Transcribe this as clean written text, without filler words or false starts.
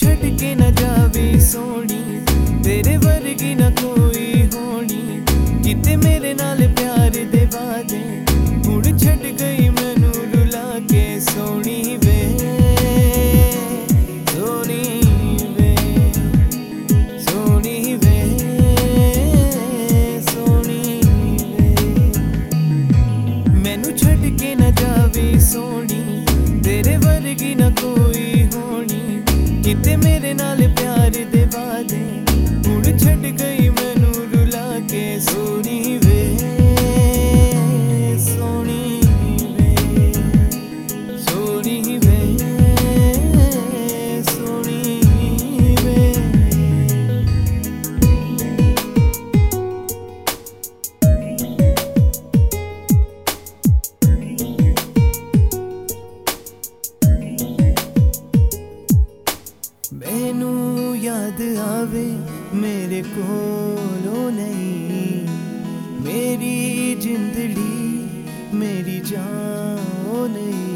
छड़ के न जावी सोनी, तेरे वर्गी न कोई होनी। किते मेरे नाल प्यार दे वादे, हुण छड़ गई मैनू रुला के सोनी वे, सोनी वे, सोनी वे, सोनी वे। मैनू छड़ के न जावी सोनी, तेरे वर्गी न कोई होनी। किते मेरे नाल प्यार दे वादे, हुण छड़ गई मैनू रुला के सोनी वे, सोनी वे, सोनी वे, सोनी वे। मैनू याद आवे मेरे कोलों नहीं, मेरी जिंदड़ी मेरी जान नहीं।